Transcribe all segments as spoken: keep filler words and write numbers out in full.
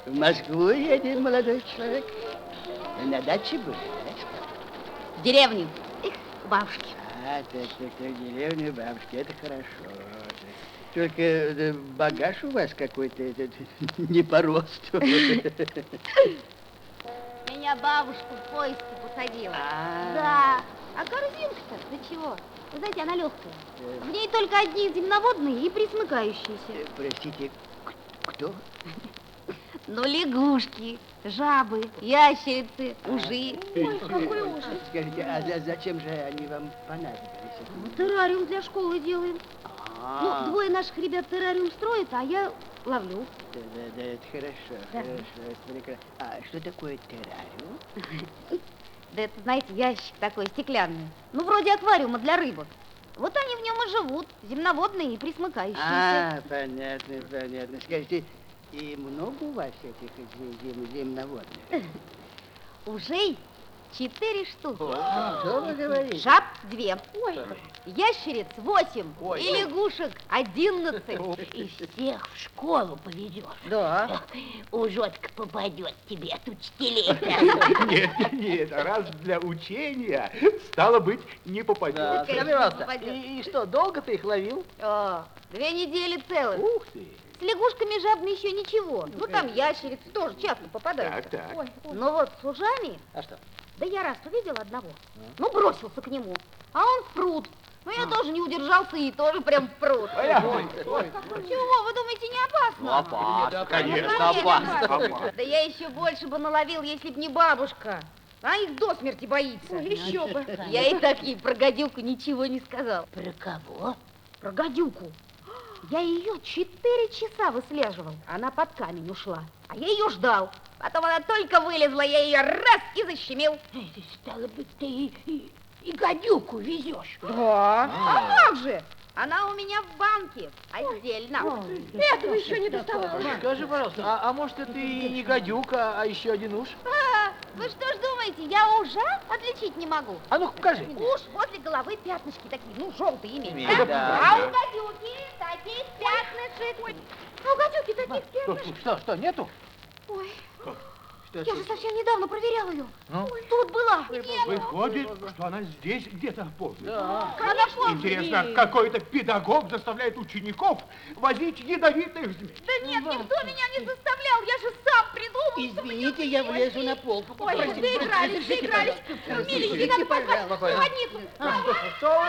В Москву едем, молодой человек. На даче были, да? В деревню. Их, к бабушке. А, так, так, так, деревня бабушки, это хорошо. Только э, багаж у вас какой-то этот, не по росту. Меня бабушка в поезде посадила. А. Да. А корзинка-то, да чего? Вы знаете, она легкая. В ней только одни земноводные и присмыкающиеся. Простите, кто? Ну, лягушки, жабы, ящерицы, ужи. Ой, какой ужас. Скажите, а за- зачем же они вам понадобились? Мы террариум для школы делаем. А, Ну, двое наших ребят террариум строят, а я ловлю. Да, да, да, это хорошо, Да. хорошо, это прекрасно. А что такое террариум? Да это, знаете, ящик такой стеклянный. Ну, вроде аквариума для рыбок. Вот они в нем и живут, земноводные и присмыкающиеся. А, понятно, понятно. Скажите, и много у вас этих зем- зем- земноводных? Ужей четыре штуки. Что вы говорите? Жаб две. Ой, Ящериц восемь. Ой. И лягушек одиннадцать. и всех в школу поведешь. Да. Ужотка попадет тебе от учителей. Нет, нет, раз для учения, стало быть, не попадет. Да, Конечно, скажи, пожалуйста, попадет. и, и что, долго ты их ловил? О, две недели целых. Ух ты. С лягушками жабами еще ничего. Ну, там ящерицы тоже часто попадаются. Так, так. Ой, ой. Но вот с ужами, А что? да я раз увидел одного. Ну, бросился к нему. А он в пруд. Ну, я тоже не удержался и тоже прям в пруд. Понятно. Чего, вы думаете, не опасно? Опасно, конечно, конечно, опасно. опасно. Да я еще больше бы наловил, если б не бабушка. А их до смерти боится. Ой, еще бы. Я и так ей про гадюку ничего не сказал. Про кого? Про гадюку. Я ее четыре часа выслеживал. Она под камень ушла. А я ее ждал. Потом она только вылезла, я ее раз и защемил. Эй, стало быть, ты и, и- и гадюку везешь. Да. А как же? Она у меня в банке отдельно. Этого еще не доставало. Скажи, пожалуйста, а, а может это и не гадюка, а еще один уж? А, вы что ж думаете, я ужа отличить не могу? А ну покажи. Уж возле головы пятнышки такие, ну, желтые имеют. Имеют, да. А у гадюки таких пятнышек. А у гадюки таких Что, пятнышек. что, что, нету? Ой, Что я же совсем недавно проверял ее. Ну? Тут была. Выходит, что она здесь где-то подле. Да. Она помнит. Интересно, какой-то педагог заставляет учеников возить ядовитых змей. Да нет, никто меня не заставлял, я же сам придумал. Извините, я влезу на полку. Ой, Попросите, доигрались, разрешите, доигрались. пожалуйста. Миленький, надо Пожалуйста. позвать больницу. Что?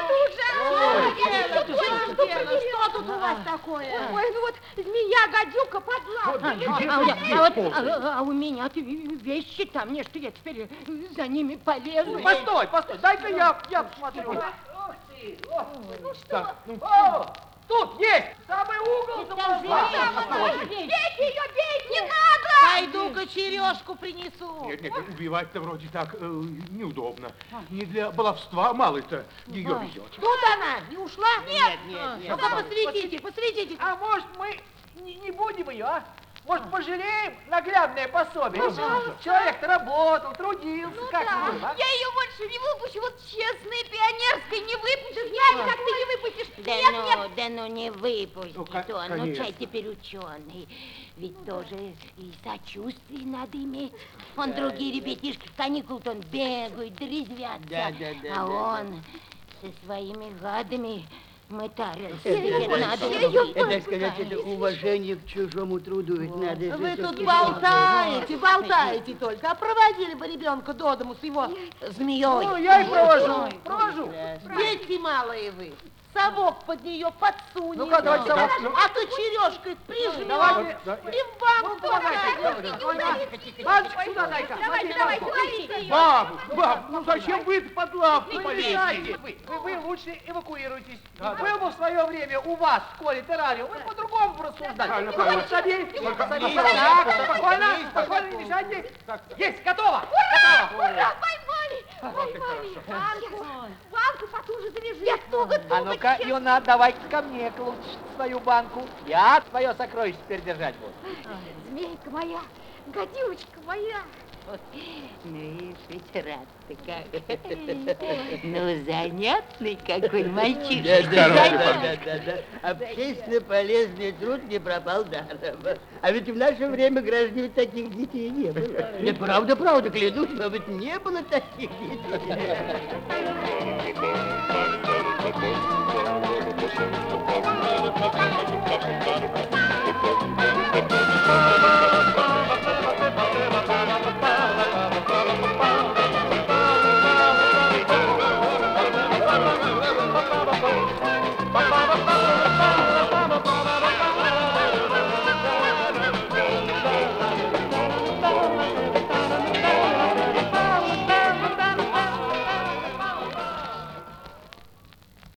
Что тут у вас такое? Ой, ну вот змея, гадюка, подлав. А, а вот, а, а у меня вещи там, мне что я теперь за ними полезу. Постой, постой, дай-ка я, я посмотрю. Ух ты! Ну что? Так, ну, о, тут есть! Самый угол! Бейте ее, бейте! Не надо! Пойду-ка черешку принесу. Нет, нет, убивать-то вроде так э, неудобно. Не для баловства малый-то ее везет. Тут она, не ушла? Нет, нет, нет. Ну-ка, посветите, посветите. А может, мы не, не будем ее, а? Может, пожалеем наглядное пособие? Человек-то работал, трудился, Ну как да, вы, а? я ее больше не выпущу, вот честной пионерской не выпущу. Знаешь, как ты не выпустишь? Да Нет, ну, нет. да ну не выпустит Ну, ко- он, ну конечно. чай теперь ученый. Ведь тоже и сочувствие надо иметь. Он другие ребятишки в каникул-то он бегают, да резвятся. Да, да, да, а да, он со своими гадами мытарился. Это, Ведь надо это, любить. это, так сказать, это уважение к чужому труду, ведь надо... Вы это тут всё-таки- болтаете, болтаете только, а проводили бы ребенка до дому с его змеей. Ну, я и провожу, провожу. Ясно. Дети малые вы, совок под нее подсунете, Ну-ка, давайте совок, ну. а то черешкой прижмете Давайте. и в банку Ну, давайте, положите. давайте. Мальчик, сюда дай-ка. Давайте, давайте, ловите ее. Бабушка, бабушка, ну зачем вы под лавку Не полезли? мешайте. Вы, вы, вы лучше эвакуируйтесь. Был бы в свое время у вас в школе террариум, вы по-другому бы рассуждали. Правильно, Ну, правильно. садись, Только садись. не Так, спокойно, спокойно, не мешайте. Есть, готово. Ура, Готово. ура, поймали, поймали. Банку, банку потуже завяжи. Я туго, туго. А ну-ка, Юна, давай-ка ко мне лучше свою банку. Я твое сокровище теперь держать буду. Змейка моя, гадюшка моя. Ну, ишь, ведь рад-то как. Ну, занятный какой мальчишка. Да, да, да, да, да. Общественно полезный труд не пропал даром. А ведь в наше время граждан таких детей не было. Нет, правда, правда, клянусь, но ведь не было таких детей. Thank you.